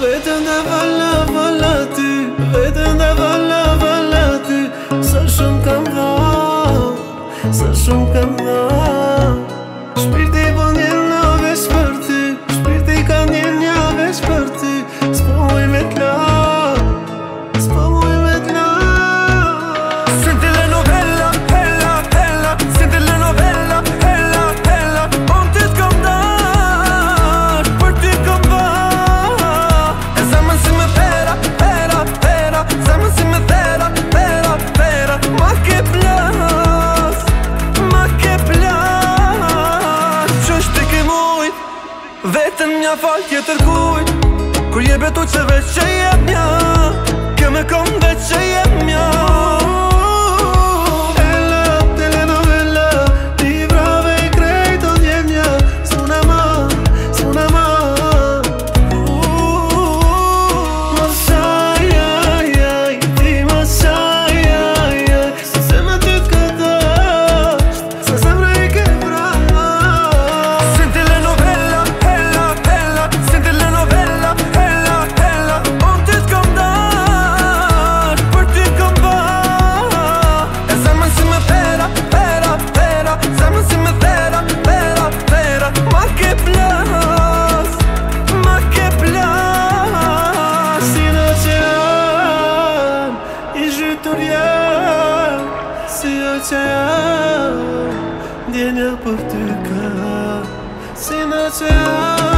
Vetëm dhe vala, vala ty, vetëm dhe vala, vala ty. Sa shumë kam dha, sa shumë kam dha. Shpirti po njëna veç për ty, shpirti ka njënja veç për ty. S'po muj me t'la, s'po muj me t'la. Senti le novella, hella, hella. Senti le novella, hella, hella. On ty t'kom dar, për ty kom va. E zemën si me pera, pera, pera. Zemën si me thera, pera, pera. Ma ke plas, ma ke plas. Qështë ti ke mujt, vetëm nja fal tjetër kujt. Kur je betu që veç që jep nja, kjo me kom veç që jep nja. Ella, telenovela, librave i krejt o njenja. S'una ma, s'una ma. Masaj, aj, aj, ti masaj, aj, aj. Se zemra ty t'ka dasht, se zemra i ke vrasht. Senti le novella, hella, hella. Senti le novella, hella, hella. On ty t'kom dar, për ty kom va. E zemën si me pera, pera, pera. Zemën si me thera, pera, pera. Ma ke plas, ma ke plas. Si në ocean, i zhytur jam. Si ocean, ndjenja për ty ka. Si në ocean